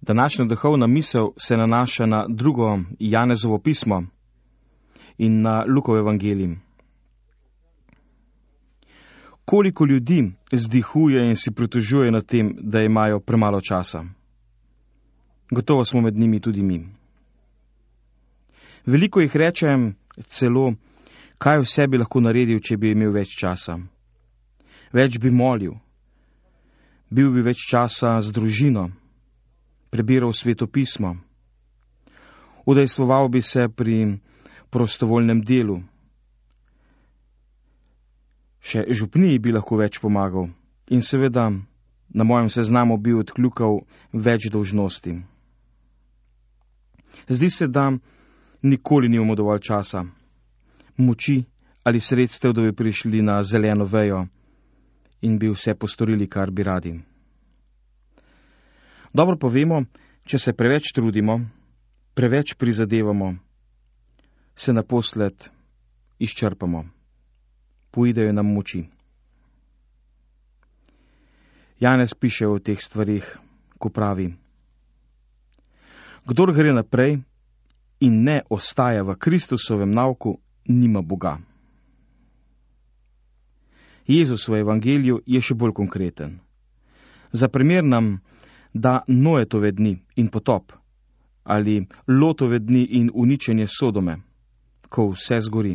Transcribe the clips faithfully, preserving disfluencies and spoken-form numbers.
Današnja duhovna misel se nanaša na drugo Janezovo pismo in na Lukov evangelij. Koliko ljudi zdihuje in si pritožuje nad tem, da imajo premalo časa? Gotovo smo med njimi tudi mi. Veliko jih reče celo, kaj vse bi lahko naredil, če bi imel več časa. Več bi molil, bil bi več časa z družino, prebiral Sveto pismo, udejstvoval bi se pri prostovoljnem delu. Še župniji bi lahko več pomagal in seveda na mojem seznamu bi odkljukal več dolžnosti. Zdi se, da nikoli nimamo dovolj časa, moči ali sredstev, da bi prišli na zeleno vejo in bi vse postorili, kar bi radi. Dobro pa vemo, če se preveč trudimo, preveč prizadevamo, se naposled izčrpamo, poidejo nam moči. Janez piše o teh stvarih, ko pravi: Kdor gre naprej in ne ostaja v Kristusovem nauku, nima Boga. Jezus v evangeliju je še bolj konkreten. Za primer nam da Noetove dni in potop, ali Lotove dni in uničenje Sodome, ko vse zgori.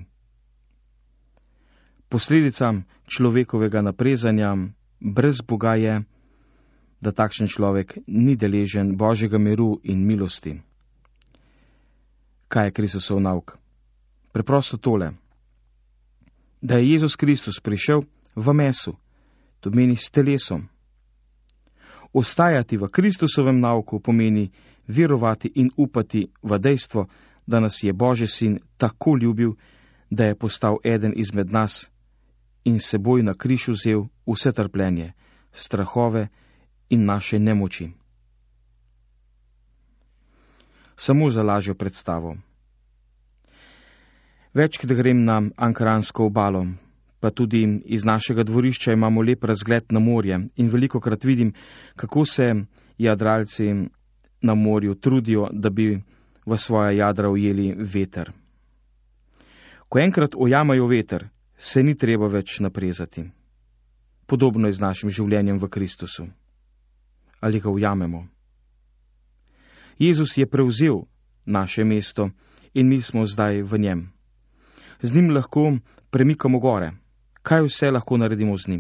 Posledica človekovega naprezanja brez Boga je, da takšen človek ni deležen Božjega miru in milosti. Kaj je Kristusov nauk? Preprosto tole, da je Jezus Kristus prišel v mesu, to meni s telesom. Ostajati v Kristusovem nauku pomeni verovati in upati v dejstvo, da nas je Božji sin tako ljubil, da je postal eden izmed nas in seboj na križ vzel vse trpljenje, strahove in naše nemoči. Samo za lažjo predstavo. Večkrat grem na Ankaransko obalo, pa tudi iz našega dvorišča imamo lep razgled na morje in velikokrat vidim, kako se jadralci na morju trudijo, da bi v svoja jadra ujeli veter. Ko enkrat ujamajo veter, se ni treba več naprezati. Podobno je z našim življenjem v Kristusu. Ali ga ujamemo? Jezus je prevzel naše mesto in mi smo zdaj v njem. Z njim lahko premikamo gore. Kaj vse lahko naredimo z njim?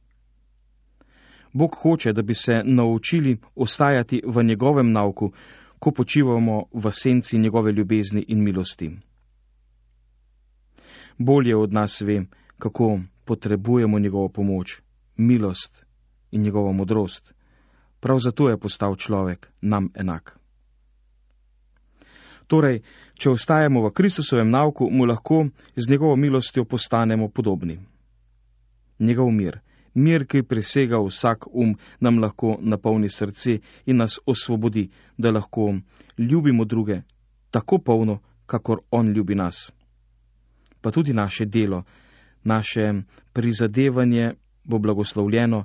Bog hoče, da bi se naučili ostajati v njegovem nauku, ko počivamo v senci njegove ljubezni in milosti. Bolje od nas ve, kako potrebujemo njegovo pomoč, milost in njegovo modrost. Prav zato je postal človek nam enak. Torej, če ostajamo v Kristusovem nauku, mu lahko z njegovo milostjo postanemo podobni. Njegov mir, mir, ki presega vsak um, nam lahko napolni srce in nas osvobodi, da lahko ljubimo druge tako polno, kakor on ljubi nas. Pa tudi naše delo, naše prizadevanje bo blagoslovljeno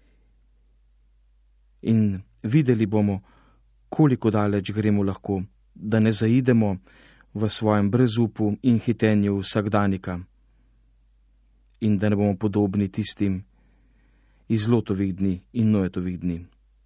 in videli bomo, koliko daleč gremo lahko, da ne zaidemo v svojem brezupu in hitenju vsakdanika in da ne bomo podobni tistim iz Lotovih dni in Noetovih dni.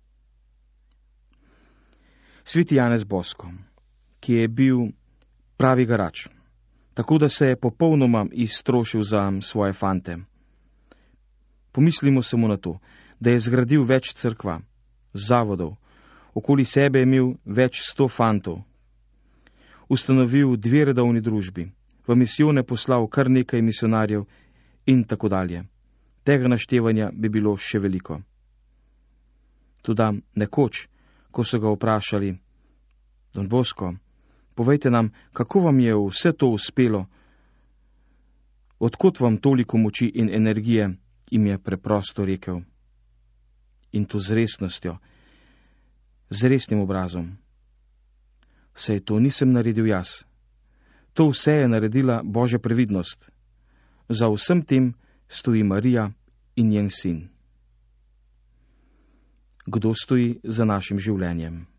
Sveti Janez Bosko, ki je bil pravi garač, tako da se je popolnoma iztrošil za svoje fante. Pomislimo samo na to, da je zgradil več cerkva, zavodov, okoli sebe je imel več sto fantov, ustanovil dve redovni družbi, v misijone poslal kar nekaj misionarjev in tako dalje. Tega naštevanja bi bilo še veliko. Toda nekoč, ko so ga vprašali: Don Bosko, povejte nam, kako vam je vse to uspelo, odkot vam toliko moči in energije, jim je preprosto rekel, in to z resnostjo, z resnim obrazom: Saj to nisem naredil jaz. To vse je naredila Božja previdnost. Za vsem tem stoji Marija in njen sin. Kdo stoji za našim življenjem?